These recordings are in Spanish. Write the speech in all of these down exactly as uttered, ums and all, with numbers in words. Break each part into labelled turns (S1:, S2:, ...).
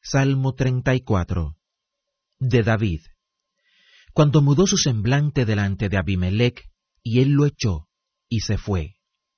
S1: Salmo treinta y cuatro. De David. Cuando mudó su semblante delante de Abimelech, y él lo echó, y se fue.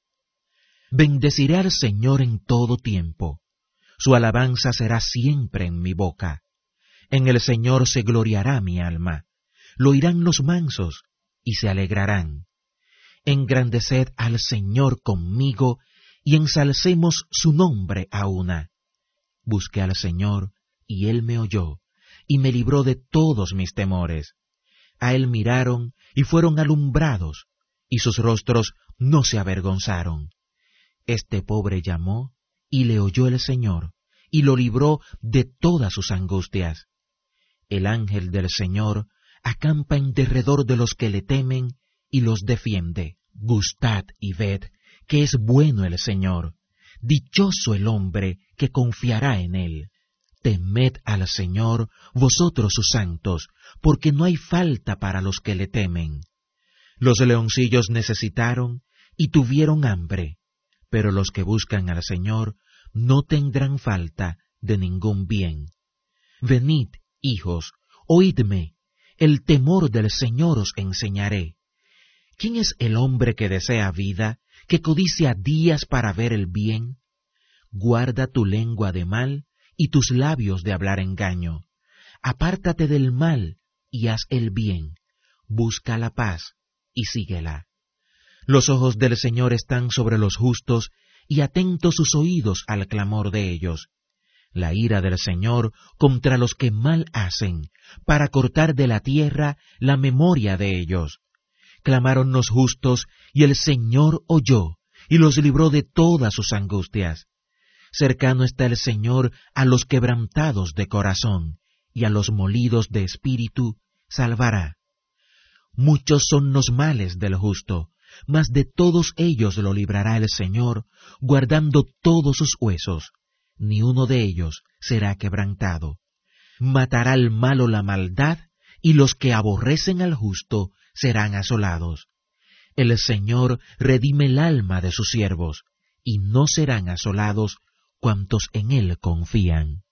S1: Bendeciré al Señor en todo tiempo. Su alabanza será siempre en mi boca. En el Señor se gloriará mi alma. Lo oirán los mansos, y se alegrarán. Engrandeced al Señor conmigo, y ensalcemos su nombre a una. Busqué al Señor, y Él me oyó, y me libró de todos mis temores. A Él miraron, y fueron alumbrados, y sus rostros no se avergonzaron. Este pobre llamó, y le oyó el Señor, y lo libró de todas sus angustias. El ángel del Señor acampa en derredor de los que le temen, y los defiende. Gustad y ved que es bueno el Señor. Dichoso el hombre que confiará en él. Temed al Señor, vosotros sus santos, porque no hay falta para los que le temen. Los leoncillos necesitaron y tuvieron hambre, pero los que buscan al Señor no tendrán falta de ningún bien. Venid, hijos, oídme, el temor del Señor os enseñaré. ¿Quién es el hombre que desea vida, que codicia días para ver el bien? Guarda tu lengua de mal y tus labios de hablar engaño. Apártate del mal y haz el bien. Busca la paz y síguela. Los ojos del Señor están sobre los justos y atentos sus oídos al clamor de ellos. La ira del Señor contra los que mal hacen, para cortar de la tierra la memoria de ellos. Clamaron los justos, y el Señor oyó, y los libró de todas sus angustias. Cercano está el Señor a los quebrantados de corazón, y a los molidos de espíritu salvará. Muchos son los males del justo, mas de todos ellos lo librará el Señor, guardando todos sus huesos. Ni uno de ellos será quebrantado. Matará al malo la maldad, y los que aborrecen al justo serán asolados. El Señor redime el alma de sus siervos, y no serán asolados cuantos en Él confían.